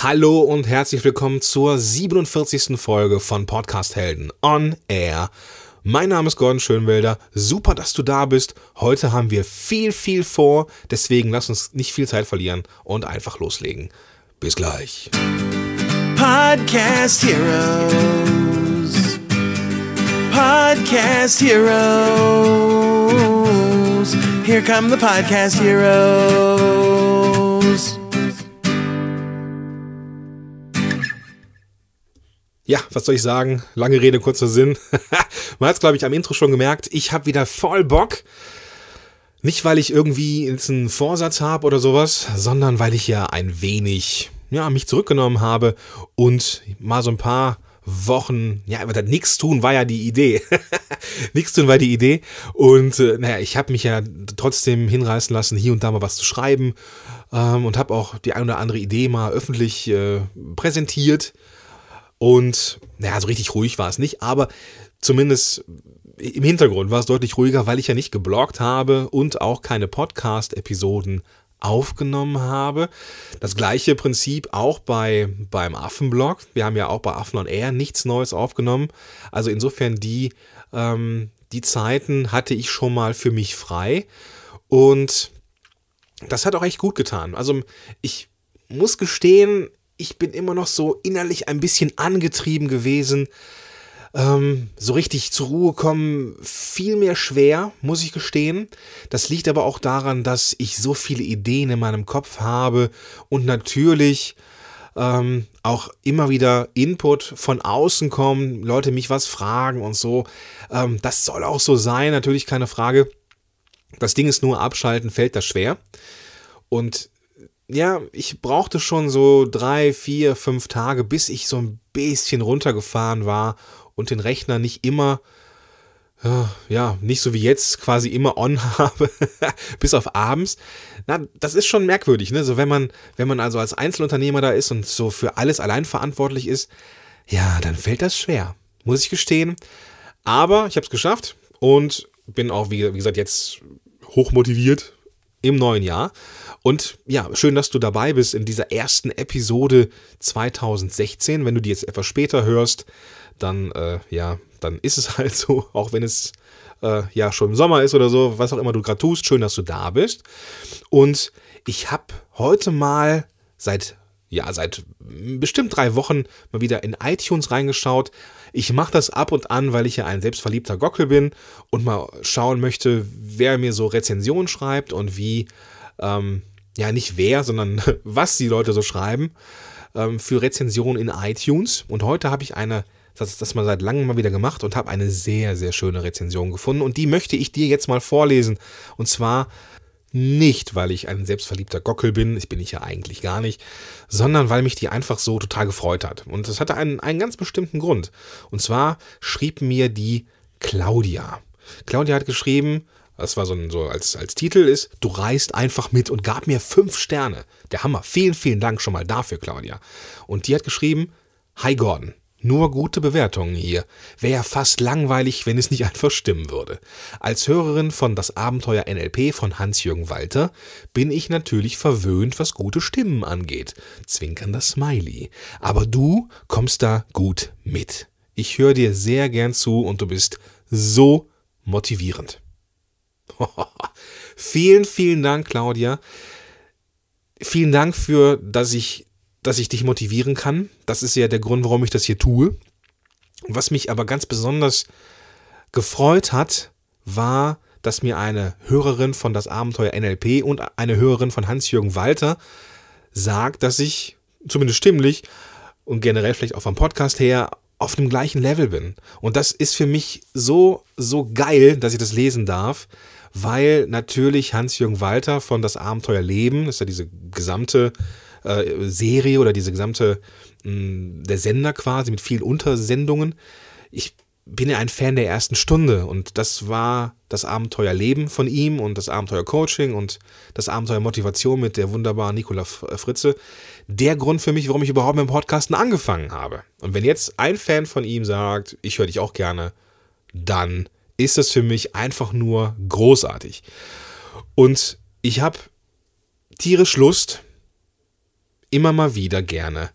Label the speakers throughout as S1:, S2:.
S1: Hallo und herzlich willkommen zur 47. Folge von Podcast Helden on Air. Mein Name ist Gordon Schönwelder. Super, dass du da bist. Heute haben wir viel vor, deswegen lass uns nicht viel Zeit verlieren und einfach loslegen. Bis gleich.
S2: Podcast Heroes. Podcast Heroes. Here come the Podcast Heroes.
S1: Ja, was soll ich sagen? Lange Rede, kurzer Sinn. Man hat es, glaube ich, am Intro schon gemerkt. Ich habe wieder voll Bock. Nicht, weil ich irgendwie jetzt einen Vorsatz habe oder sowas, sondern weil ich ja ein wenig mich zurückgenommen habe und mal so ein paar Wochen, nichts tun war ja die Idee. Nichts tun war die Idee. Und ich habe mich ja trotzdem hinreißen lassen, hier und da mal was zu schreiben und habe auch die ein oder andere Idee mal öffentlich präsentiert. Und so richtig ruhig war es nicht, aber zumindest im Hintergrund war es deutlich ruhiger, weil ich ja nicht gebloggt habe und auch keine Podcast-Episoden aufgenommen habe. Das gleiche Prinzip auch beim Affenblog. Wir haben ja auch bei Affen on Air nichts Neues aufgenommen. Also insofern die Zeiten hatte ich schon mal für mich frei und das hat auch echt gut getan. Also ich muss gestehen, ich bin immer noch so innerlich ein bisschen angetrieben gewesen. So richtig zur Ruhe kommen fiel mir schwer, muss ich gestehen. Das liegt aber auch daran, dass ich so viele Ideen in meinem Kopf habe und natürlich auch immer wieder Input von außen kommen, Leute mich was fragen und so. Das soll auch so sein, natürlich keine Frage. Das Ding ist nur, abschalten fällt das schwer. Und ja, ich brauchte schon so 3, 4, 5 Tage, bis ich so ein bisschen runtergefahren war und den Rechner nicht immer, nicht so wie jetzt quasi immer on habe, bis auf abends. Das ist schon merkwürdig, ne? So wenn man also als Einzelunternehmer da ist und so für alles allein verantwortlich ist, ja, dann fällt das schwer, muss ich gestehen. Aber ich habe es geschafft und bin auch, wie gesagt, jetzt hochmotiviert im neuen Jahr. Und ja, schön, dass du dabei bist in dieser ersten Episode 2016. Wenn du die jetzt etwas später hörst, dann ist es halt so, auch wenn es schon im Sommer ist oder so, was auch immer du gerade tust. Schön, dass du da bist. Und ich habe heute mal seit bestimmt 3 Wochen mal wieder in iTunes reingeschaut. Ich mache das ab und an, weil ich ja ein selbstverliebter Gockel bin und mal schauen möchte, wer mir so Rezensionen schreibt und wie nicht wer, sondern was die Leute so schreiben für Rezensionen in iTunes. Und heute habe ich das mal seit langem mal wieder gemacht und habe eine sehr, sehr schöne Rezension gefunden. Und die möchte ich dir jetzt mal vorlesen. Und zwar nicht, weil ich ein selbstverliebter Gockel bin, das bin ich ja eigentlich gar nicht, sondern weil mich die einfach so total gefreut hat. Und das hatte einen ganz bestimmten Grund. Und zwar schrieb mir die Claudia. Claudia hat geschrieben, das war so als Titel ist, du reist einfach mit und gab mir 5 Sterne. Der Hammer. Vielen Dank schon mal dafür, Claudia. Und die hat geschrieben, hi Gordon, nur gute Bewertungen hier. Wäre ja fast langweilig, wenn es nicht einfach stimmen würde. Als Hörerin von Das Abenteuer NLP von Hans-Jürgen Walter bin ich natürlich verwöhnt, was gute Stimmen angeht. Zwinkernder Smiley. Aber du kommst da gut mit. Ich höre dir sehr gern zu und du bist so motivierend. Vielen Dank, Claudia. Vielen Dank für, dass ich dich motivieren kann. Das ist ja der Grund, warum ich das hier tue. Was mich aber ganz besonders gefreut hat, war, dass mir eine Hörerin von Das Abenteuer NLP und eine Hörerin von Hans-Jürgen Walter sagt, dass ich zumindest stimmlich und generell vielleicht auch vom Podcast her auf dem gleichen Level bin. Und das ist für mich so geil, dass ich das lesen darf, weil natürlich Hans-Jürgen Walter von Das Abenteuer Leben, das ist ja diese gesamte Serie oder diese gesamte der Sender quasi mit vielen Untersendungen. Ich bin ja ein Fan der ersten Stunde und das war das Abenteuer Leben von ihm und das Abenteuer Coaching und das Abenteuer Motivation mit der wunderbaren Nicola Fritze. Der Grund für mich, warum ich überhaupt mit dem Podcasten angefangen habe. Und wenn jetzt ein Fan von ihm sagt, ich höre dich auch gerne, dann ist das für mich einfach nur großartig. Und ich habe tierisch Lust, immer mal wieder gerne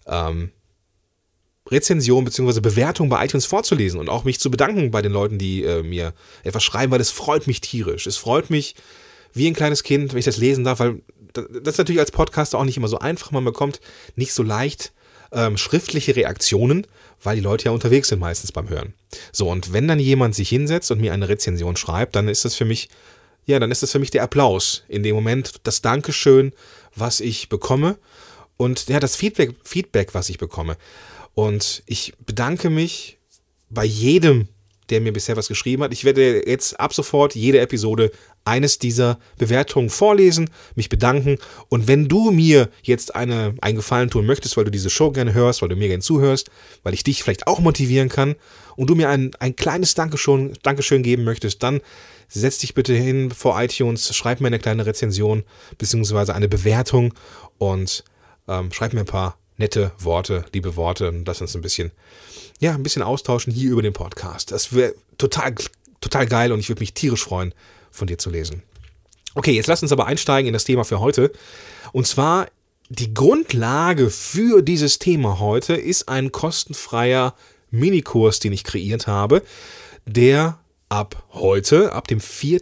S1: Rezension bzw. Bewertung bei iTunes vorzulesen und auch mich zu bedanken bei den Leuten, die mir etwas schreiben, weil es freut mich tierisch. Es freut mich wie ein kleines Kind, wenn ich das lesen darf, weil das ist natürlich als Podcaster auch nicht immer so einfach. Man bekommt nicht so leicht schriftliche Reaktionen, weil die Leute ja unterwegs sind meistens beim Hören. So, und wenn dann jemand sich hinsetzt und mir eine Rezension schreibt, dann ist das für mich, der Applaus. In dem Moment das Dankeschön, was ich bekomme und ja, das Feedback, was ich bekomme. Und ich bedanke mich bei jedem, der mir bisher was geschrieben hat. Ich werde jetzt ab sofort jede Episode eines dieser Bewertungen vorlesen, mich bedanken. Und wenn du mir jetzt einen Gefallen tun möchtest, weil du diese Show gerne hörst, weil du mir gerne zuhörst, weil ich dich vielleicht auch motivieren kann und du mir ein kleines Dankeschön geben möchtest, dann setz dich bitte hin vor iTunes, schreib mir eine kleine Rezension bzw. eine Bewertung und schreib mir ein paar nette Worte, liebe Worte und lass uns ein bisschen austauschen hier über den Podcast. Das wäre total geil und ich würde mich tierisch freuen, von dir zu lesen. Okay, jetzt lass uns aber einsteigen in das Thema für heute. Und zwar die Grundlage für dieses Thema heute ist ein kostenfreier Minikurs, den ich kreiert habe, der ab dem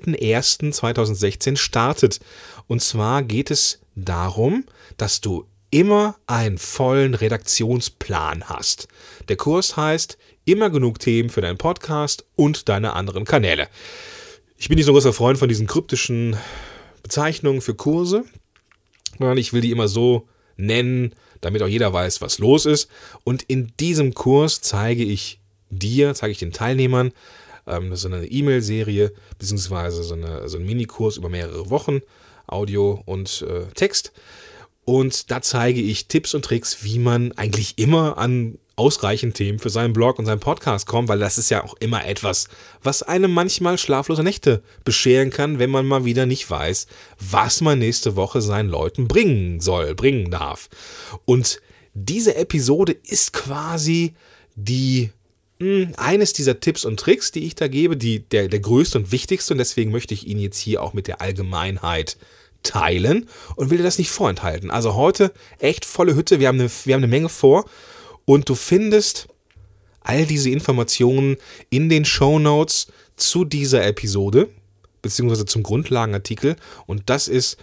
S1: 4.1.2016 startet. Und zwar geht es darum, dass du immer einen vollen Redaktionsplan hast. Der Kurs heißt immer genug Themen für deinen Podcast und deine anderen Kanäle. Ich bin nicht so ein großer Freund von diesen kryptischen Bezeichnungen für Kurse, sondern ich will die immer so nennen, damit auch jeder weiß, was los ist. Und in diesem Kurs zeige ich den Teilnehmern, das ist eine E-Mail-Serie, beziehungsweise so ein Minikurs über mehrere Wochen, Audio und Text. Und da zeige ich Tipps und Tricks, wie man eigentlich immer an ausreichend Themen für seinen Blog und seinen Podcast kommt, weil das ist ja auch immer etwas, was einem manchmal schlaflose Nächte bescheren kann, wenn man mal wieder nicht weiß, was man nächste Woche seinen Leuten bringen darf. Und diese Episode ist quasi eines dieser Tipps und Tricks, die ich da gebe, der größte und wichtigste, und deswegen möchte ich ihn jetzt hier auch mit der Allgemeinheit teilen und will dir das nicht vorenthalten. Also heute echt volle Hütte, wir haben eine Menge vor und du findest all diese Informationen in den Shownotes zu dieser Episode beziehungsweise zum Grundlagenartikel und das ist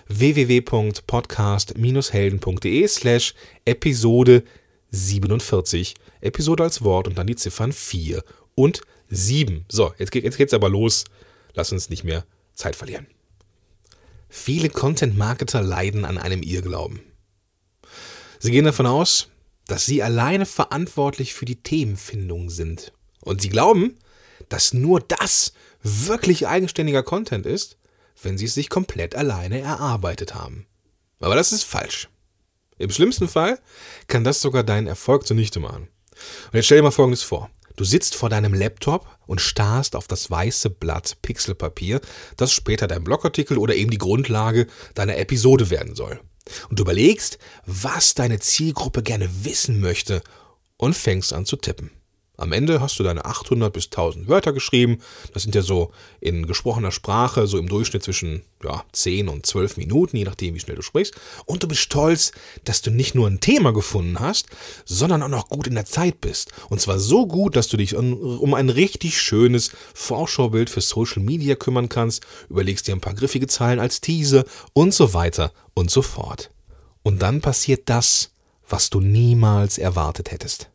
S1: www.podcast-helden.de/Episode 47. Episode als Wort und dann die Ziffern 4 und 7. So, jetzt geht's aber los. Lass uns nicht mehr Zeit verlieren. Viele Content-Marketer leiden an einem Irrglauben. Sie gehen davon aus, dass sie alleine verantwortlich für die Themenfindung sind. Und sie glauben, dass nur das wirklich eigenständiger Content ist, wenn sie es sich komplett alleine erarbeitet haben. Aber das ist falsch. Im schlimmsten Fall kann das sogar deinen Erfolg zunichte machen. Und jetzt stell dir mal Folgendes vor. Du sitzt vor deinem Laptop und starrst auf das weiße Blatt Pixelpapier, das später dein Blogartikel oder eben die Grundlage deiner Episode werden soll. Und du überlegst, was deine Zielgruppe gerne wissen möchte und fängst an zu tippen. Am Ende hast du deine 800 bis 1000 Wörter geschrieben. Das sind ja so in gesprochener Sprache so im Durchschnitt zwischen 10 und 12 Minuten, je nachdem, wie schnell du sprichst. Und du bist stolz, dass du nicht nur ein Thema gefunden hast, sondern auch noch gut in der Zeit bist. Und zwar so gut, dass du dich um ein richtig schönes Vorschaubild für Social Media kümmern kannst, überlegst dir ein paar griffige Zeilen als Teaser und so weiter und so fort. Und dann passiert das, was du niemals erwartet hättest.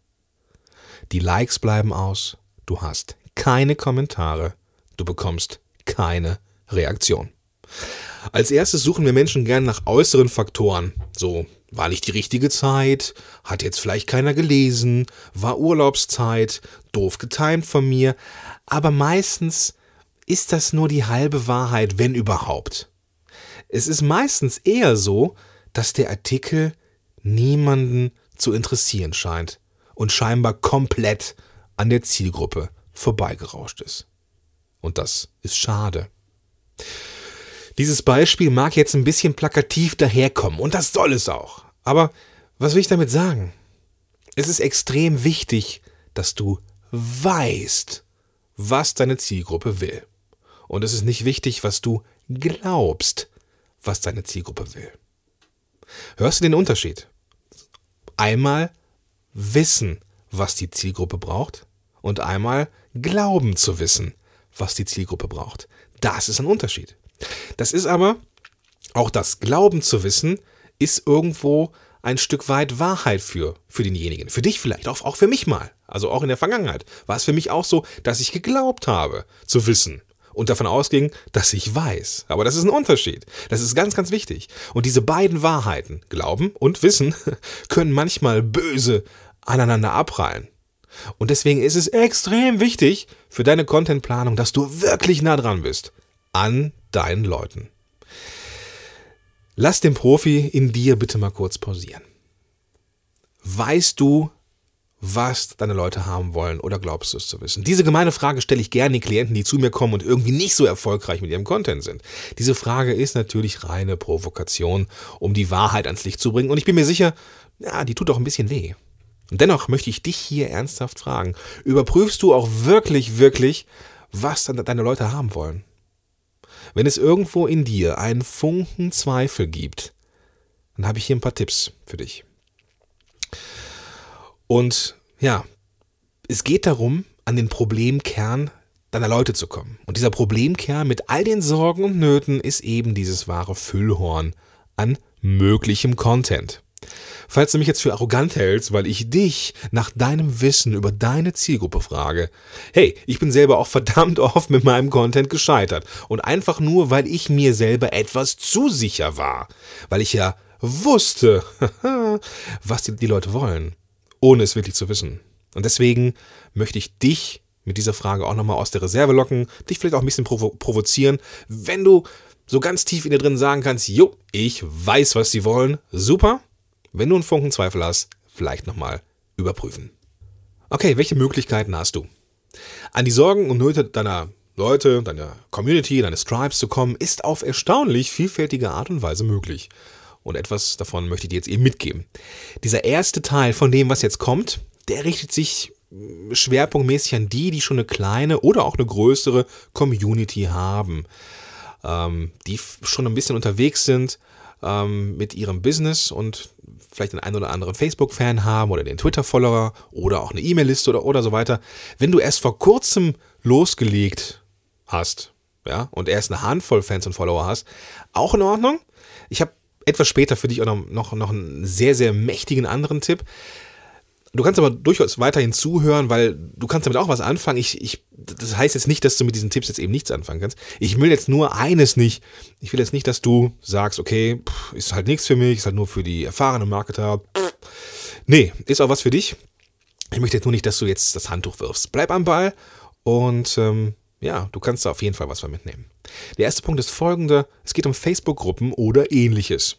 S1: Die Likes bleiben aus, du hast keine Kommentare, du bekommst keine Reaktion. Als erstes suchen wir Menschen gern nach äußeren Faktoren. So, war nicht die richtige Zeit, hat jetzt vielleicht keiner gelesen, war Urlaubszeit, doof getimt von mir. Aber meistens ist das nur die halbe Wahrheit, wenn überhaupt. Es ist meistens eher so, dass der Artikel niemanden zu interessieren scheint und scheinbar komplett an der Zielgruppe vorbeigerauscht ist. Und das ist schade. Dieses Beispiel mag jetzt ein bisschen plakativ daherkommen und das soll es auch. Aber was will ich damit sagen? Es ist extrem wichtig, dass du weißt, was deine Zielgruppe will. Und es ist nicht wichtig, was du glaubst, was deine Zielgruppe will. Hörst du den Unterschied? Einmal wissen, was die Zielgruppe braucht und einmal glauben zu wissen, was die Zielgruppe braucht. Das ist ein Unterschied. Das ist aber, auch das Glauben zu wissen, ist irgendwo ein Stück weit Wahrheit für denjenigen. Für dich vielleicht, auch für mich mal. Also auch in der Vergangenheit war es für mich auch so, dass ich geglaubt habe zu wissen und davon ausging, dass ich weiß. Aber das ist ein Unterschied. Das ist ganz, ganz wichtig. Und diese beiden Wahrheiten, Glauben und Wissen, können manchmal böse aneinander abprallen. Und deswegen ist es extrem wichtig für deine Contentplanung, dass du wirklich nah dran bist an deinen Leuten. Lass den Profi in dir bitte mal kurz pausieren. Weißt du, was deine Leute haben wollen oder glaubst du es zu wissen? Diese gemeine Frage stelle ich gerne den Klienten, die zu mir kommen und irgendwie nicht so erfolgreich mit ihrem Content sind. Diese Frage ist natürlich reine Provokation, um die Wahrheit ans Licht zu bringen. Und ich bin mir sicher, ja, die tut auch ein bisschen weh. Und dennoch möchte ich dich hier ernsthaft fragen, überprüfst du auch wirklich, was deine Leute haben wollen? Wenn es irgendwo in dir einen Funken Zweifel gibt, dann habe ich hier ein paar Tipps für dich. Und ja, es geht darum, an den Problemkern deiner Leute zu kommen. Und dieser Problemkern mit all den Sorgen und Nöten ist eben dieses wahre Füllhorn an möglichem Content. Falls du mich jetzt für arrogant hältst, weil ich dich nach deinem Wissen über deine Zielgruppe frage, hey, ich bin selber auch verdammt oft mit meinem Content gescheitert. Und einfach nur, weil ich mir selber etwas zu sicher war. Weil ich ja wusste, was die Leute wollen, ohne es wirklich zu wissen. Und deswegen möchte ich dich mit dieser Frage auch nochmal aus der Reserve locken, dich vielleicht auch ein bisschen provozieren, wenn du so ganz tief in dir drin sagen kannst, jo, ich weiß, was sie wollen, super. Wenn du einen Funken Zweifel hast, vielleicht nochmal überprüfen. Okay, welche Möglichkeiten hast du? An die Sorgen und Nöte deiner Leute, deiner Community, deines Tribes zu kommen, ist auf erstaunlich vielfältige Art und Weise möglich. Und etwas davon möchte ich dir jetzt eben mitgeben. Dieser erste Teil von dem, was jetzt kommt, der richtet sich schwerpunktmäßig an die schon eine kleine oder auch eine größere Community haben. Die schon ein bisschen unterwegs sind mit ihrem Business und vielleicht den einen oder anderen Facebook-Fan haben oder den Twitter-Follower oder auch eine E-Mail-Liste oder so weiter. Wenn du erst vor kurzem losgelegt hast, ja, und erst eine Handvoll Fans und Follower hast, auch in Ordnung. Ich habe etwas später für dich auch noch einen sehr, sehr mächtigen anderen Tipp. Du kannst aber durchaus weiterhin zuhören, weil du kannst damit auch was anfangen. Das heißt jetzt nicht, dass du mit diesen Tipps jetzt eben nichts anfangen kannst. Ich will jetzt nur eines nicht. Ich will jetzt nicht, dass du sagst, okay, ist halt nichts für mich, ist halt nur für die erfahrenen Marketer. Nee, ist auch was für dich. Ich möchte jetzt nur nicht, dass du jetzt das Handtuch wirfst. Bleib am Ball und ja, du kannst da auf jeden Fall was von mitnehmen. Der erste Punkt ist folgender. Es geht um Facebook-Gruppen oder ähnliches.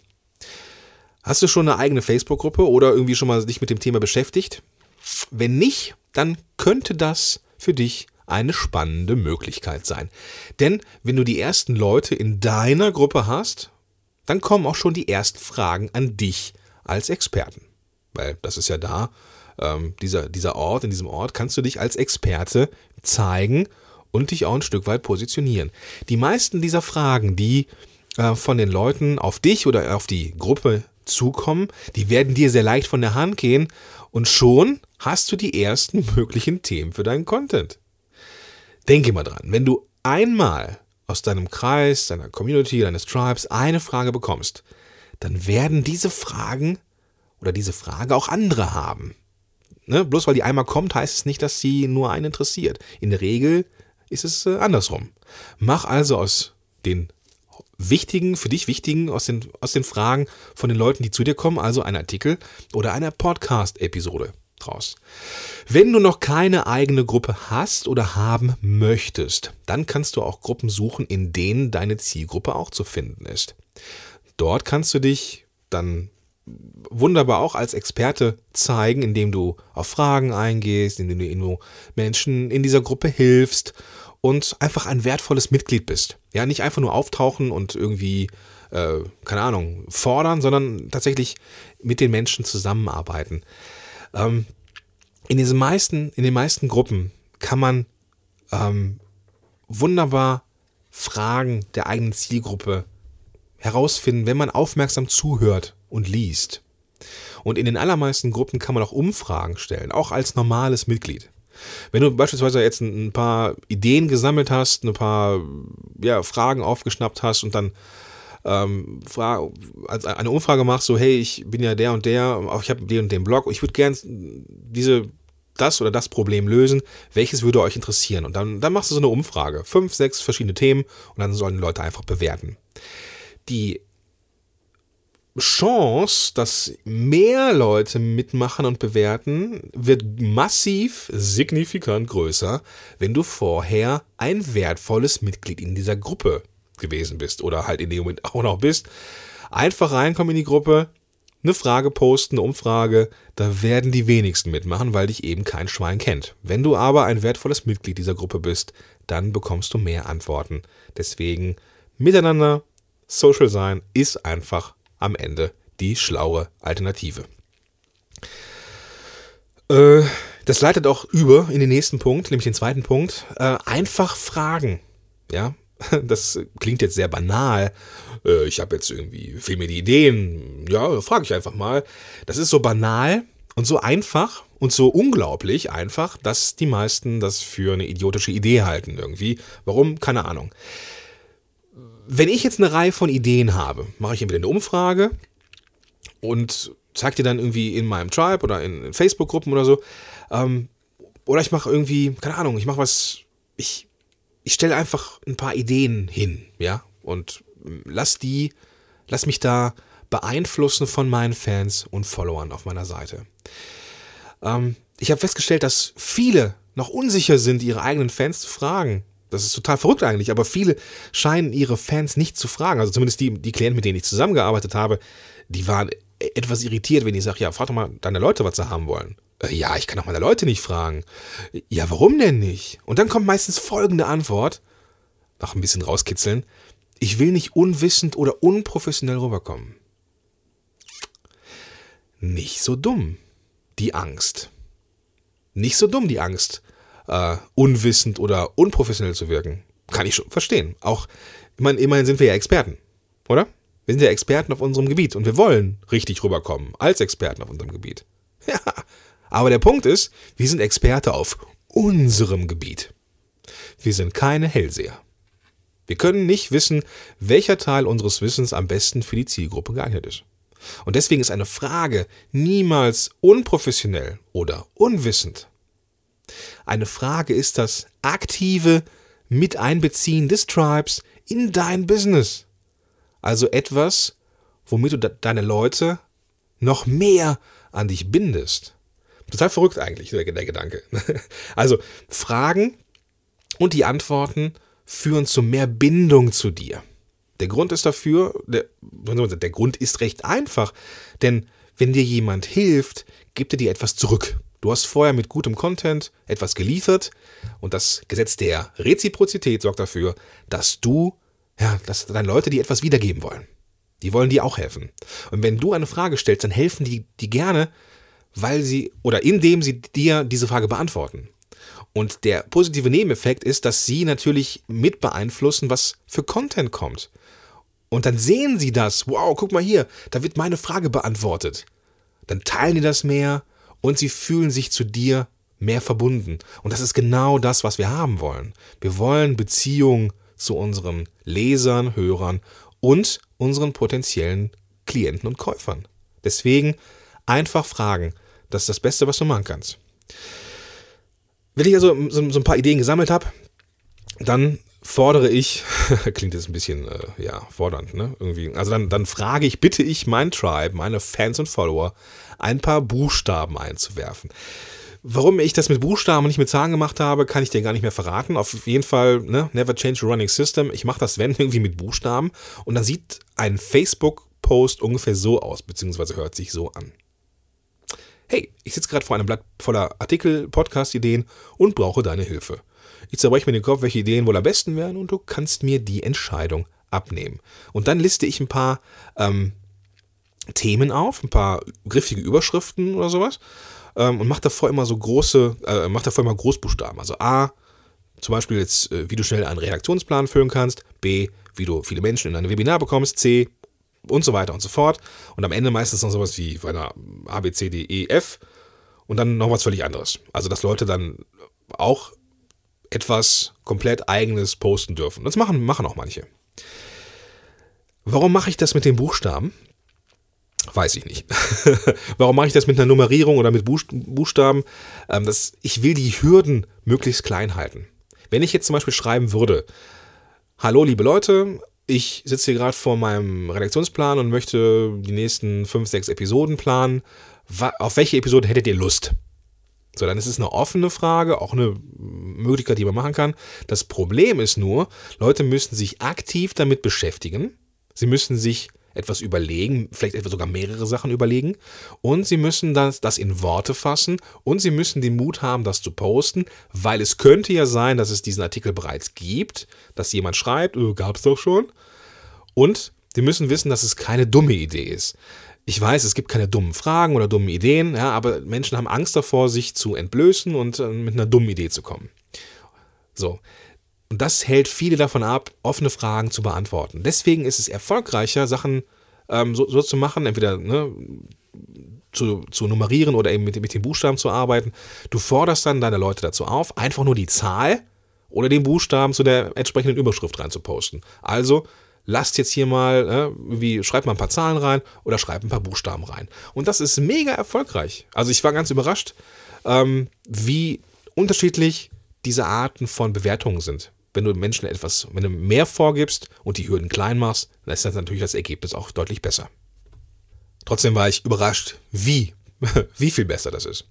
S1: Hast du schon eine eigene Facebook-Gruppe oder irgendwie schon mal dich mit dem Thema beschäftigt? Wenn nicht, dann könnte das für dich eine spannende Möglichkeit sein. Denn wenn du die ersten Leute in deiner Gruppe hast, dann kommen auch schon die ersten Fragen an dich als Experten. Weil das ist ja da, dieser Ort, in diesem Ort kannst du dich als Experte zeigen und dich auch ein Stück weit positionieren. Die meisten dieser Fragen, die von den Leuten auf dich oder auf die Gruppe zukommen, die werden dir sehr leicht von der Hand gehen und schon hast du die ersten möglichen Themen für deinen Content. Denke mal dran, wenn du einmal aus deinem Kreis, deiner Community, deines Tribes eine Frage bekommst, dann werden diese Fragen oder diese Frage auch andere haben. Ne? Bloß weil die einmal kommt, heißt es nicht, dass sie nur einen interessiert. In der Regel ist es andersrum. Mach also aus den für dich wichtigen, aus den Fragen von den Leuten, die zu dir kommen, also einen Artikel oder eine Podcast-Episode draus. Wenn du noch keine eigene Gruppe hast oder haben möchtest, dann kannst du auch Gruppen suchen, in denen deine Zielgruppe auch zu finden ist. Dort kannst du dich dann wunderbar auch als Experte zeigen, indem du auf Fragen eingehst, indem du Menschen in dieser Gruppe hilfst und einfach ein wertvolles Mitglied bist. Ja, nicht einfach nur auftauchen und irgendwie, keine Ahnung, fordern, sondern tatsächlich mit den Menschen zusammenarbeiten. In den meisten Gruppen kann man wunderbar Fragen der eigenen Zielgruppe herausfinden, wenn man aufmerksam zuhört und liest. Und in den allermeisten Gruppen kann man auch Umfragen stellen, auch als normales Mitglied. Wenn du beispielsweise jetzt ein paar Ideen gesammelt hast, ein paar Fragen aufgeschnappt hast und dann eine Umfrage machst, so hey, ich bin ja der und der, ich habe den und den Blog, ich würde gern das oder das Problem lösen, welches würde euch interessieren? Und dann machst du so eine Umfrage, 5, 6 verschiedene Themen und dann sollen die Leute einfach bewerten. Die Chance, dass mehr Leute mitmachen und bewerten, wird massiv, signifikant größer, wenn du vorher ein wertvolles Mitglied in dieser Gruppe gewesen bist oder halt in dem Moment auch noch bist. Einfach reinkommen in die Gruppe, eine Frage posten, eine Umfrage, da werden die wenigsten mitmachen, weil dich eben kein Schwein kennt. Wenn du aber ein wertvolles Mitglied dieser Gruppe bist, dann bekommst du mehr Antworten. Deswegen miteinander Social sein ist einfach am Ende die schlaue Alternative. Das leitet auch über in den nächsten Punkt, nämlich den zweiten Punkt. Einfach fragen. Ja, das klingt jetzt sehr banal. Ich habe jetzt fehlen mir die Ideen. Ja, frage ich einfach mal. Das ist so banal und so einfach und so unglaublich einfach, dass die meisten das für eine idiotische Idee halten irgendwie. Warum? Keine Ahnung. Wenn ich jetzt eine Reihe von Ideen habe, mache ich entweder eine Umfrage und zeige dir dann irgendwie in meinem Tribe oder in Facebook-Gruppen oder so. Oder ich mache keine Ahnung, ich stelle einfach ein paar Ideen hin, ja, und lass mich da beeinflussen von meinen Fans und Followern auf meiner Seite. Ich habe festgestellt, dass viele noch unsicher sind, ihre eigenen Fans zu fragen. Das ist total verrückt eigentlich, aber viele scheinen ihre Fans nicht zu fragen. Also zumindest die Klienten, mit denen ich zusammengearbeitet habe, die waren etwas irritiert, wenn ich sage, ja, frag doch mal deine Leute, was sie haben wollen. Ja, ich kann doch meine Leute nicht fragen. Ja, warum denn nicht? Und dann kommt meistens folgende Antwort, nach ein bisschen rauskitzeln: Ich will nicht unwissend oder unprofessionell rüberkommen. Nicht so dumm, die Angst. Nicht so dumm, die Angst, unwissend oder unprofessionell zu wirken. Kann ich schon verstehen. Auch, immerhin sind wir ja Experten, oder? Wir sind ja Experten auf unserem Gebiet und wir wollen richtig rüberkommen als Experten auf unserem Gebiet. Ja, aber der Punkt ist, wir sind Experte auf unserem Gebiet. Wir sind keine Hellseher. Wir können nicht wissen, welcher Teil unseres Wissens am besten für die Zielgruppe geeignet ist. Und deswegen ist eine Frage niemals unprofessionell oder unwissend. Eine Frage ist das aktive Miteinbeziehen des Tribes in dein Business. Also etwas, womit du deine Leute noch mehr an dich bindest. Total verrückt eigentlich, der Gedanke. Also Fragen und die Antworten führen zu mehr Bindung zu dir. Der Grund ist der Grund ist recht einfach, denn wenn dir jemand hilft, gibt er dir etwas zurück. Du hast vorher mit gutem Content etwas geliefert und das Gesetz der Reziprozität sorgt dafür, dass deine Leute dir etwas wiedergeben wollen. Die wollen dir auch helfen. Und wenn du eine Frage stellst, dann helfen die gerne, indem sie dir diese Frage beantworten. Und der positive Nebeneffekt ist, dass sie natürlich mit beeinflussen, was für Content kommt. Und dann sehen sie das. Wow, guck mal hier, da wird meine Frage beantwortet. Dann teilen die das mehr und sie fühlen sich zu dir mehr verbunden. Und das ist genau das, was wir haben wollen. Wir wollen Beziehung zu unseren Lesern, Hörern und unseren potenziellen Klienten und Käufern. Deswegen einfach fragen. Das ist das Beste, was du machen kannst. Wenn ich also so ein paar Ideen gesammelt habe, dann fordere ich, klingt jetzt ein bisschen fordernd, ne? Irgendwie. Also dann bitte ich mein Tribe, meine Fans und Follower, ein paar Buchstaben einzuwerfen. Warum ich das mit Buchstaben und nicht mit Zahlen gemacht habe, kann ich dir gar nicht mehr verraten. Auf jeden Fall, never change a running system. Ich mache das, wenn, irgendwie mit Buchstaben. Und dann sieht ein Facebook-Post ungefähr so aus, beziehungsweise hört sich so an. Hey, ich sitze gerade vor einem Blatt voller Artikel, Podcast-Ideen und brauche deine Hilfe. Ich zerbreche mir den Kopf, welche Ideen wohl am besten wären und du kannst mir die Entscheidung abnehmen. Und dann liste ich ein paar Themen auf, ein paar griffige Überschriften oder sowas und mache davor immer Großbuchstaben. Also A, zum Beispiel jetzt, wie du schnell einen Redaktionsplan füllen kannst. B, wie du viele Menschen in ein Webinar bekommst. C, und so weiter und so fort. Und am Ende meistens noch sowas wie bei einer A, B, C, D, E, F und dann noch was völlig anderes. Also dass Leute dann auch etwas komplett Eigenes posten dürfen. Das machen auch manche. Warum mache ich das mit den Buchstaben? Weiß ich nicht. Warum mache ich das mit einer Nummerierung oder mit Buchstaben? Ich will die Hürden möglichst klein halten. Wenn ich jetzt zum Beispiel schreiben würde, hallo liebe Leute, ich sitze hier gerade vor meinem Redaktionsplan und möchte die nächsten 5, 6 Episoden planen. Auf welche Episode hättet ihr Lust? So, dann ist es eine offene Frage, auch eine Möglichkeit, die man machen kann. Das Problem ist nur, Leute müssen sich aktiv damit beschäftigen. Sie müssen sich etwas überlegen, vielleicht etwa sogar mehrere Sachen überlegen und sie müssen das in Worte fassen und sie müssen den Mut haben, das zu posten, weil es könnte ja sein, dass es diesen Artikel bereits gibt, dass jemand schreibt, gab's doch schon, und sie müssen wissen, dass es keine dumme Idee ist. Ich weiß, es gibt keine dummen Fragen oder dummen Ideen, ja, aber Menschen haben Angst davor, sich zu entblößen und mit einer dummen Idee zu kommen. So. Und das hält viele davon ab, offene Fragen zu beantworten. Deswegen ist es erfolgreicher, Sachen so zu machen, entweder zu nummerieren oder eben mit den Buchstaben zu arbeiten. Du forderst dann deine Leute dazu auf, einfach nur die Zahl oder den Buchstaben zu der entsprechenden Überschrift rein zu posten. Also lasst jetzt hier mal, schreibt mal ein paar Zahlen rein oder schreibt ein paar Buchstaben rein. Und das ist mega erfolgreich. Also ich war ganz überrascht, wie unterschiedlich diese Arten von Bewertungen sind. Wenn du Menschen wenn du mehr vorgibst und die Hürden klein machst, dann ist das natürlich das Ergebnis auch deutlich besser. Trotzdem war ich überrascht, wie viel besser das ist.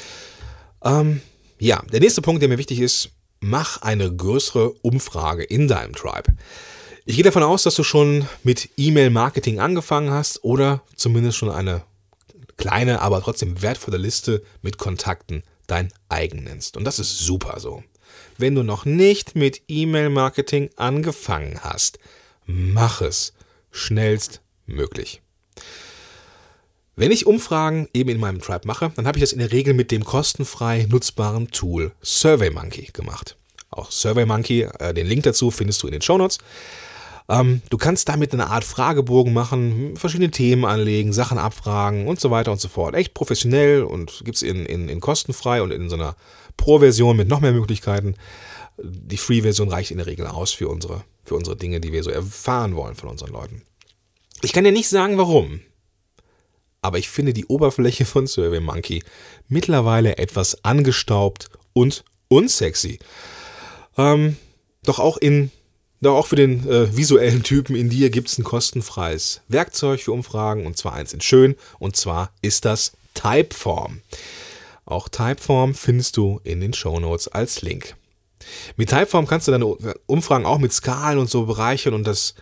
S1: Der nächste Punkt, der mir wichtig ist, mach eine größere Umfrage in deinem Tribe. Ich gehe davon aus, dass du schon mit E-Mail-Marketing angefangen hast oder zumindest schon eine kleine, aber trotzdem wertvolle Liste mit Kontakten dein eigen nennst. Und das ist super so. Wenn du noch nicht mit E-Mail-Marketing angefangen hast, mach es schnellstmöglich. Wenn ich Umfragen eben in meinem Tribe mache, dann habe ich das in der Regel mit dem kostenfrei nutzbaren Tool SurveyMonkey gemacht. Auch SurveyMonkey, den Link dazu findest du in den Shownotes. Du kannst damit eine Art Fragebogen machen, verschiedene Themen anlegen, Sachen abfragen und so weiter und so fort. Echt professionell und gibt es in kostenfrei und in so einer Pro-Version mit noch mehr Möglichkeiten. Die Free-Version reicht in der Regel aus für unsere Dinge, die wir so erfahren wollen von unseren Leuten. Ich kann dir nicht sagen, warum, aber ich finde die Oberfläche von SurveyMonkey mittlerweile etwas angestaubt und unsexy. Doch auch für den visuellen Typen in dir gibt es ein kostenfreies Werkzeug für Umfragen, und zwar eins in schön, und zwar ist das Typeform. Auch Typeform findest du in den Shownotes als Link. Mit Typeform kannst du deine Umfragen auch mit Skalen und so bereichern und das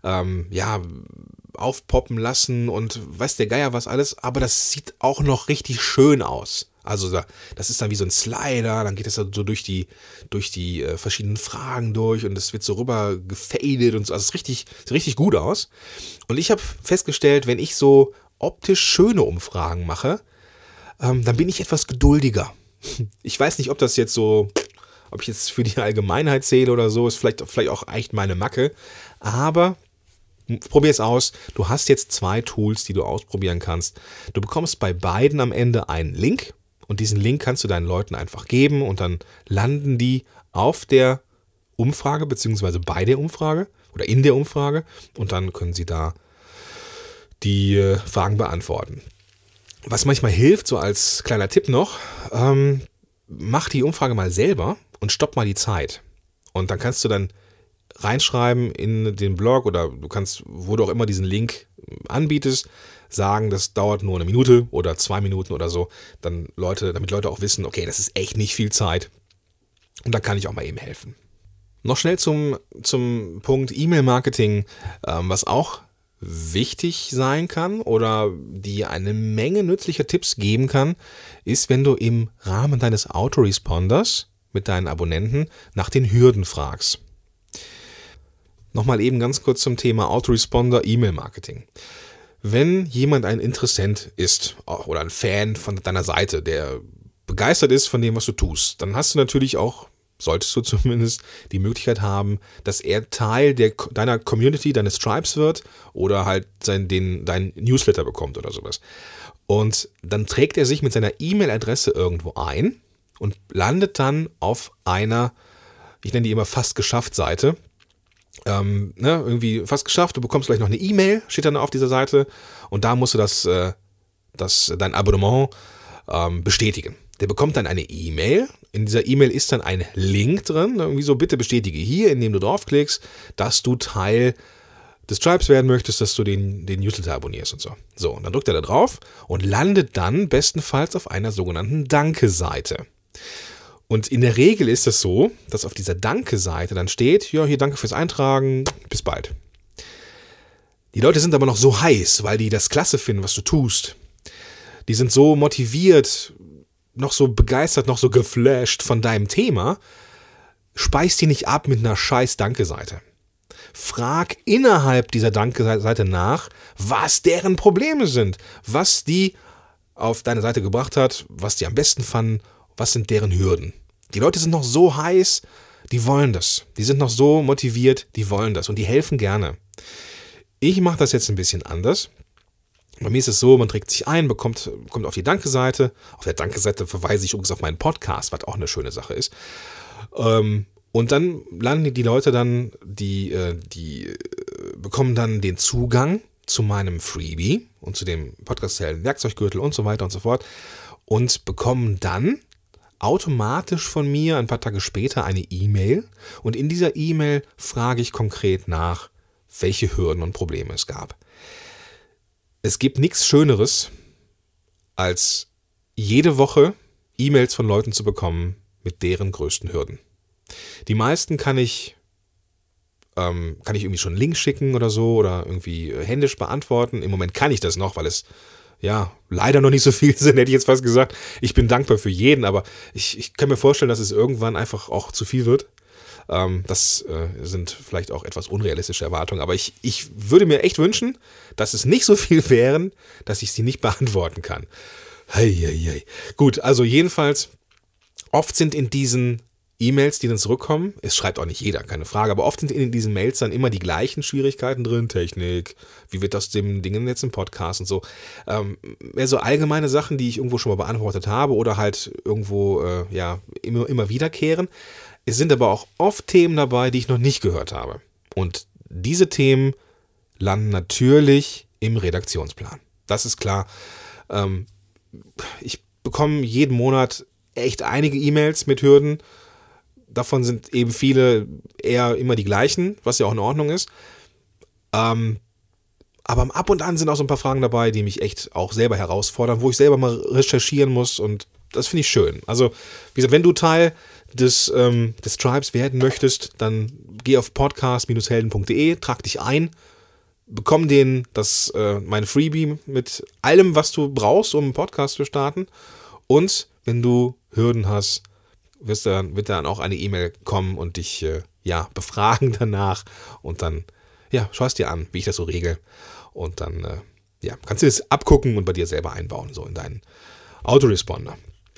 S1: aufpoppen lassen und weiß der Geier was alles, aber das sieht auch noch richtig schön aus. Also das ist dann wie so ein Slider, dann geht es so durch die verschiedenen Fragen durch und es wird so rüber gefadet und so. Also es sieht richtig gut aus. Und ich habe festgestellt, wenn ich so optisch schöne Umfragen mache, dann bin ich etwas geduldiger. Ich weiß nicht, ob ich jetzt für die Allgemeinheit zähle oder so, ist vielleicht auch echt meine Macke, aber probier es aus. Du hast jetzt 2 Tools, die du ausprobieren kannst. Du bekommst bei beiden am Ende einen Link und diesen Link kannst du deinen Leuten einfach geben und dann landen die auf der Umfrage beziehungsweise bei der Umfrage oder in der Umfrage und dann können sie da die Fragen beantworten. Was manchmal hilft, so als kleiner Tipp noch, mach die Umfrage mal selber und stopp mal die Zeit. Und dann kannst du dann reinschreiben in den Blog oder du kannst, wo du auch immer diesen Link anbietest, sagen, das dauert nur 1 Minute oder 2 Minuten oder so, damit Leute auch wissen, okay, das ist echt nicht viel Zeit und da kann ich auch mal eben helfen. Noch schnell zum Punkt E-Mail-Marketing, was auch wichtig sein kann oder dir eine Menge nützlicher Tipps geben kann, ist, wenn du im Rahmen deines Autoresponders mit deinen Abonnenten nach den Hürden fragst. Nochmal eben ganz kurz zum Thema Autoresponder E-Mail-Marketing. Wenn jemand ein Interessent ist oder ein Fan von deiner Seite, der begeistert ist von dem, was du tust, dann hast du natürlich auch solltest du zumindest die Möglichkeit haben, dass er Teil deiner Community, deines Tribes wird oder halt dein Newsletter bekommt oder sowas. Und dann trägt er sich mit seiner E-Mail-Adresse irgendwo ein und landet dann auf einer, ich nenne die immer fast geschafft Seite. Irgendwie fast geschafft, du bekommst gleich noch eine E-Mail, steht dann auf dieser Seite und da musst du dein Abonnement bestätigen. Der bekommt dann eine E-Mail. In dieser E-Mail ist dann ein Link drin. Irgendwie so, bitte bestätige hier, indem du draufklickst, dass du Teil des Tribes werden möchtest, dass du den Newsletter abonnierst und so. So, und dann drückt er da drauf und landet dann bestenfalls auf einer sogenannten Danke-Seite. Und in der Regel ist es so, dass auf dieser Danke-Seite dann steht, ja, hier danke fürs Eintragen, bis bald. Die Leute sind aber noch so heiß, weil die das klasse finden, was du tust. Die sind so motiviert, noch so begeistert, noch so geflasht von deinem Thema, speis die nicht ab mit einer scheiß Danke-Seite. Frag innerhalb dieser Danke-Seite nach, was deren Probleme sind, was die auf deine Seite gebracht hat, was die am besten fanden, was sind deren Hürden. Die Leute sind noch so heiß, die wollen das. Die sind noch so motiviert, die wollen das und die helfen gerne. Ich mache das jetzt ein bisschen anders. Bei mir ist es so, man trägt sich ein, kommt auf die Danke-Seite. Auf der Danke-Seite verweise ich übrigens auf meinen Podcast, was auch eine schöne Sache ist. Und dann landen die Leute dann, die bekommen dann den Zugang zu meinem Freebie und zu dem Podcast-Helden Werkzeuggürtel und so weiter und so fort und bekommen dann automatisch von mir ein paar Tage später eine E-Mail und in dieser E-Mail frage ich konkret nach, welche Hürden und Probleme es gab. Es gibt nichts Schöneres, als jede Woche E-Mails von Leuten zu bekommen mit deren größten Hürden. Die meisten kann ich irgendwie schon einen Link schicken oder so oder irgendwie händisch beantworten. Im Moment kann ich das noch, weil es ja leider noch nicht so viel sind, hätte ich jetzt fast gesagt. Ich bin dankbar für jeden, aber ich kann mir vorstellen, dass es irgendwann einfach auch zu viel wird. Das sind vielleicht auch etwas unrealistische Erwartungen, aber ich würde mir echt wünschen, dass es nicht so viel wären, dass ich sie nicht beantworten kann. Heieiei. Gut, also jedenfalls, oft sind in diesen E-Mails, die dann zurückkommen, es schreibt auch nicht jeder, keine Frage, aber oft sind in diesen Mails dann immer die gleichen Schwierigkeiten drin, Technik, wie wird das dem Dingen jetzt im Podcast und so. Mehr so allgemeine Sachen, die ich irgendwo schon mal beantwortet habe oder halt irgendwo immer wiederkehren. Es sind aber auch oft Themen dabei, die ich noch nicht gehört habe. Und diese Themen landen natürlich im Redaktionsplan. Das ist klar. Ich bekomme jeden Monat echt einige E-Mails mit Hürden. Davon sind eben viele eher immer die gleichen, was ja auch in Ordnung ist. Aber ab und an sind auch so ein paar Fragen dabei, die mich echt auch selber herausfordern, wo ich selber mal recherchieren muss und das finde ich schön. Also, wie gesagt, wenn du Teil des Tribes werden möchtest, dann geh auf podcast-helden.de, trag dich ein, bekomm mein Freebie mit allem, was du brauchst, um einen Podcast zu starten. Und wenn du Hürden hast, wird dann auch eine E-Mail kommen und dich befragen danach und dann schau es dir an, wie ich das so regel und dann kannst du das abgucken und bei dir selber einbauen, so in deinen Autoresponder.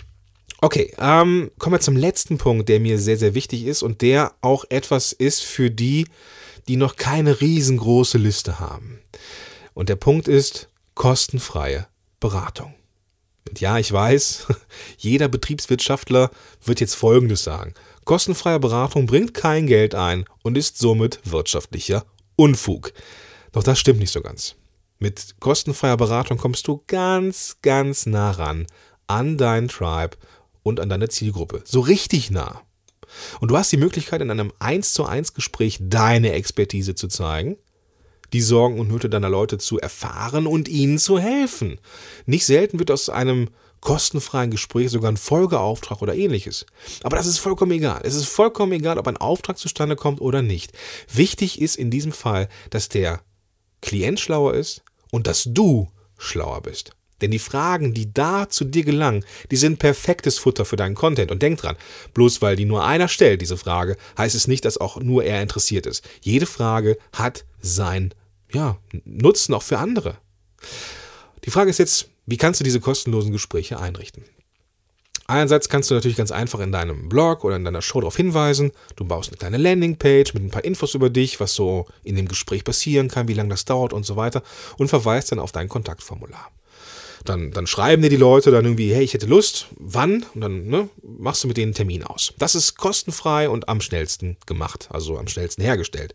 S1: Okay, kommen wir zum letzten Punkt, der mir sehr, sehr wichtig ist und der auch etwas ist für die noch keine riesengroße Liste haben. Und der Punkt ist kostenfreie Beratung. Und ja, ich weiß, jeder Betriebswirtschaftler wird jetzt Folgendes sagen. Kostenfreie Beratung bringt kein Geld ein und ist somit wirtschaftlicher Unfug. Doch das stimmt nicht so ganz. Mit kostenfreier Beratung kommst du ganz, ganz nah ran an dein Tribe und an deine Zielgruppe. So richtig nah. Und du hast die Möglichkeit, in einem 1:1 Gespräch deine Expertise zu zeigen, die Sorgen und Nöte deiner Leute zu erfahren und ihnen zu helfen. Nicht selten wird aus einem kostenfreien Gespräch sogar ein Folgeauftrag oder ähnliches. Aber das ist vollkommen egal. Es ist vollkommen egal, ob ein Auftrag zustande kommt oder nicht. Wichtig ist in diesem Fall, dass der Klient schlauer ist und dass du schlauer bist. Denn die Fragen, die da zu dir gelangen, die sind perfektes Futter für deinen Content. Und denk dran, bloß weil die nur einer stellt, diese Frage, heißt es nicht, dass auch nur er interessiert ist. Jede Frage hat seinen Nutzen auch für andere. Die Frage ist jetzt, wie kannst du diese kostenlosen Gespräche einrichten? Einerseits kannst du natürlich ganz einfach in deinem Blog oder in deiner Show darauf hinweisen. Du baust eine kleine Landingpage mit ein paar Infos über dich, was so in dem Gespräch passieren kann, wie lange das dauert und so weiter und verweist dann auf dein Kontaktformular. Dann schreiben dir die Leute dann irgendwie, hey, ich hätte Lust, wann? Und dann machst du mit denen einen Termin aus. Das ist kostenfrei und am schnellsten gemacht, also am schnellsten hergestellt.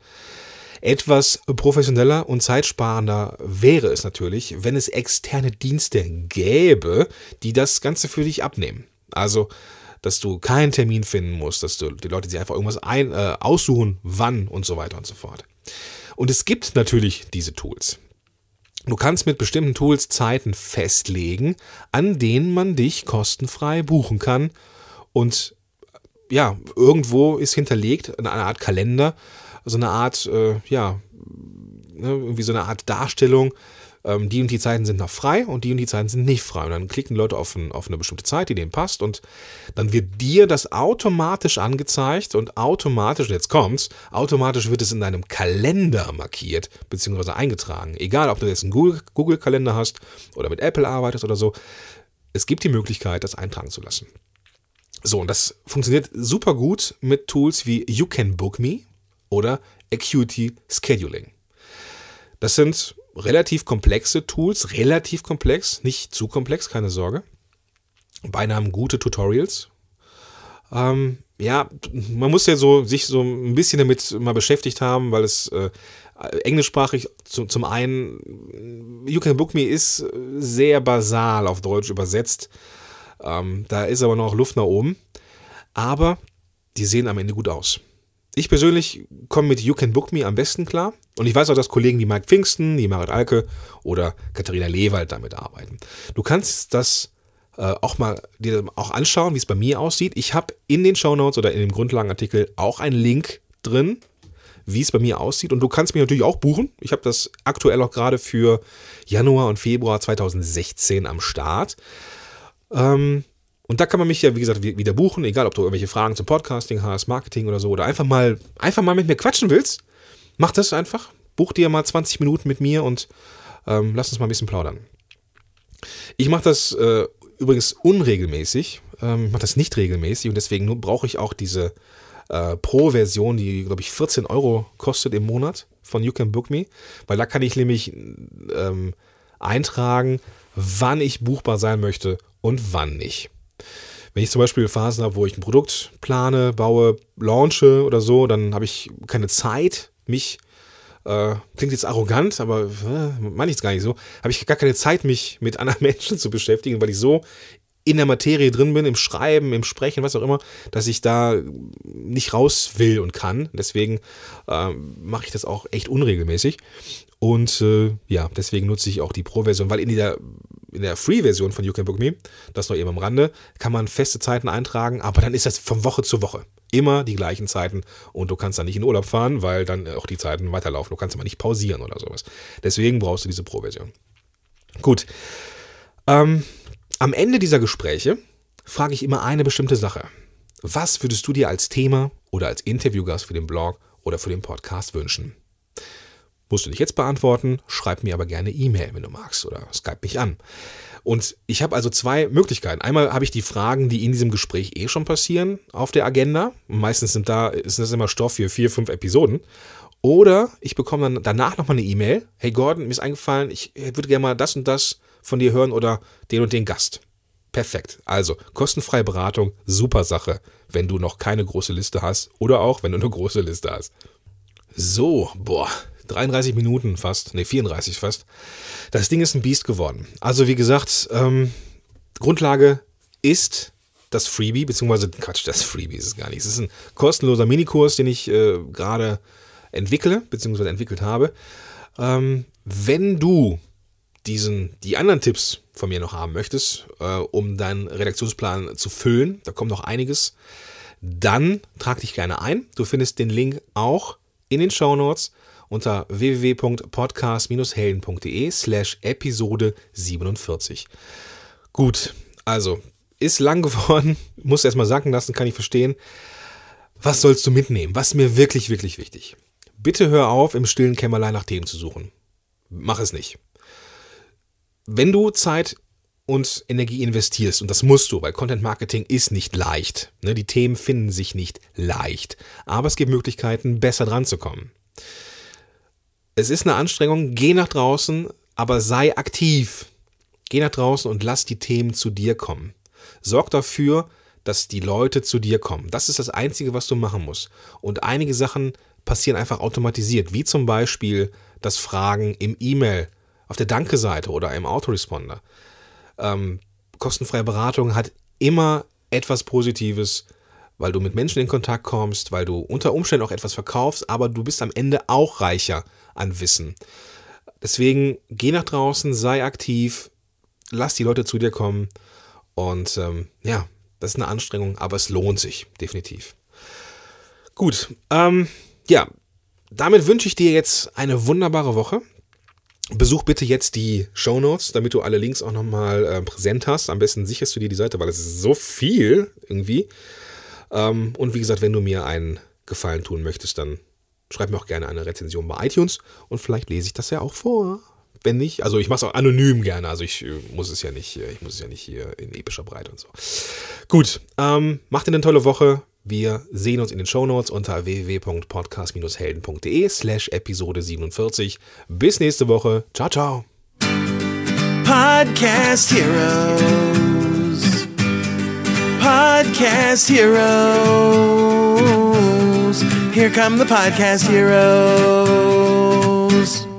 S1: Etwas professioneller und zeitsparender wäre es natürlich, wenn es externe Dienste gäbe, die das Ganze für dich abnehmen. Also, dass du keinen Termin finden musst, dass du die Leute sich einfach irgendwas aussuchen, wann und so weiter und so fort. Und es gibt natürlich diese Tools. Du kannst mit bestimmten Tools Zeiten festlegen, an denen man dich kostenfrei buchen kann. Und ja, irgendwo ist hinterlegt eine Art Kalender, so eine Art, irgendwie so eine Art Darstellung, die und die Zeiten sind noch frei und die Zeiten sind nicht frei. Und dann klicken Leute auf eine bestimmte Zeit, die denen passt und dann wird dir das automatisch angezeigt und automatisch wird es in deinem Kalender markiert bzw. eingetragen. Egal, ob du jetzt einen Google-Kalender hast oder mit Apple arbeitest oder so, es gibt die Möglichkeit, das eintragen zu lassen. So, und das funktioniert super gut mit Tools wie You Can Book Me oder Acuity Scheduling. Das sind relativ komplexe Tools, relativ komplex, nicht zu komplex, keine Sorge. Beide haben gute Tutorials. Man muss ja sich so ein bisschen damit mal beschäftigt haben, weil es englischsprachig zum einen, You Can Book Me ist sehr basal auf Deutsch übersetzt. Da ist aber noch Luft nach oben. Aber die sehen am Ende gut aus. Ich persönlich komme mit You Can Book Me am besten klar. Und ich weiß auch, dass Kollegen wie Mike Pfingsten, die Marit Alke oder Katharina Lewald damit arbeiten. Du kannst das auch mal dir auch anschauen, wie es bei mir aussieht. Ich habe in den Shownotes oder in dem Grundlagenartikel auch einen Link drin, wie es bei mir aussieht. Und du kannst mich natürlich auch buchen. Ich habe das aktuell auch gerade für Januar und Februar 2016 am Start. Und da kann man mich ja, wie gesagt, wieder buchen, egal ob du irgendwelche Fragen zum Podcasting hast, Marketing oder so, oder einfach mal mit mir quatschen willst. Mach das einfach. Buch dir mal 20 Minuten mit mir und lass uns mal ein bisschen plaudern. Ich mache das übrigens unregelmäßig. Ich mache das nicht regelmäßig und deswegen brauche ich auch diese Pro-Version, die, glaube ich, 14 € kostet im Monat von You Can Book Me, weil da kann ich nämlich eintragen, wann ich buchbar sein möchte und wann nicht. Wenn ich zum Beispiel Phasen habe, wo ich ein Produkt plane, baue, launche oder so, dann habe ich keine Zeit, mich, klingt jetzt arrogant, aber meine ich es gar nicht so, habe ich gar keine Zeit, mich mit anderen Menschen zu beschäftigen, weil ich so in der Materie drin bin, im Schreiben, im Sprechen, was auch immer, dass ich da nicht raus will und kann. Deswegen mache ich das auch echt unregelmäßig. Und deswegen nutze ich auch die Pro-Version, weil in der Free-Version von You Can Book Me, das noch eben am Rande, kann man feste Zeiten eintragen, aber dann ist das von Woche zu Woche. Immer die gleichen Zeiten und du kannst dann nicht in Urlaub fahren, weil dann auch die Zeiten weiterlaufen. Du kannst aber nicht pausieren oder sowas. Deswegen brauchst du diese Pro-Version. Gut. Am Ende dieser Gespräche frage ich immer eine bestimmte Sache. Was würdest du dir als Thema oder als Interviewgast für den Blog oder für den Podcast wünschen? Musst du nicht jetzt beantworten, schreib mir aber gerne E-Mail, wenn du magst, oder Skype mich an. Und ich habe also zwei Möglichkeiten. Einmal habe ich die Fragen, die in diesem Gespräch schon passieren, auf der Agenda. Meistens ist das immer Stoff für 4-5 Episoden. Oder ich bekomme dann danach nochmal eine E-Mail. Hey Gordon, mir ist eingefallen, ich würde gerne mal das und das von dir hören oder den und den Gast. Perfekt. Also kostenfreie Beratung, super Sache, wenn du noch keine große Liste hast oder auch, wenn du eine große Liste hast. So, 33 Minuten fast, 34 fast. Das Ding ist ein Biest geworden. Also wie gesagt, Grundlage ist das Freebie, das Freebie ist es gar nicht. Es ist ein kostenloser Minikurs, den ich gerade entwickelt habe. Wenn du die anderen Tipps von mir noch haben möchtest, um deinen Redaktionsplan zu füllen, da kommt noch einiges, dann trag dich gerne ein. Du findest den Link auch in den Shownotes unter www.podcast-helden.de/Episode 47. Gut, also ist lang geworden, musst erstmal sacken lassen, kann ich verstehen. Was sollst du mitnehmen? Was ist mir wirklich, wirklich wichtig? Bitte hör auf, im stillen Kämmerlein nach Themen zu suchen. Mach es nicht. Wenn du Zeit und Energie investierst, und das musst du, weil Content Marketing ist nicht leicht. Ne? Die Themen finden sich nicht leicht. Aber es gibt Möglichkeiten, besser dran zu kommen. Es ist eine Anstrengung, geh nach draußen, aber sei aktiv. Geh nach draußen und lass die Themen zu dir kommen. Sorg dafür, dass die Leute zu dir kommen. Das ist das Einzige, was du machen musst. Und einige Sachen passieren einfach automatisiert, wie zum Beispiel das Fragen im E-Mail, auf der Danke-Seite oder im Autoresponder. Kostenfreie Beratung hat immer etwas Positives, weil du mit Menschen in Kontakt kommst, weil du unter Umständen auch etwas verkaufst, aber du bist am Ende auch reicher an Wissen. Deswegen geh nach draußen, sei aktiv, lass die Leute zu dir kommen und das ist eine Anstrengung, aber es lohnt sich, definitiv. Gut, damit wünsche ich dir jetzt eine wunderbare Woche. Besuch bitte jetzt die Shownotes, damit du alle Links auch nochmal präsent hast. Am besten sicherst du dir die Seite, weil es ist so viel irgendwie. Und wie gesagt, wenn du mir einen Gefallen tun möchtest, dann schreib mir auch gerne eine Rezension bei iTunes und vielleicht lese ich das ja auch vor. Wenn nicht, also ich mache es auch anonym gerne, also ich muss es ja nicht hier in epischer Breite und so. Gut, macht dir eine tolle Woche. Wir sehen uns in den Shownotes unter www.podcast-helden.de/Episode 47. Bis nächste Woche. Ciao, ciao.
S2: Podcast Heroes. Podcast Heroes. Here come the Podcast Heroes.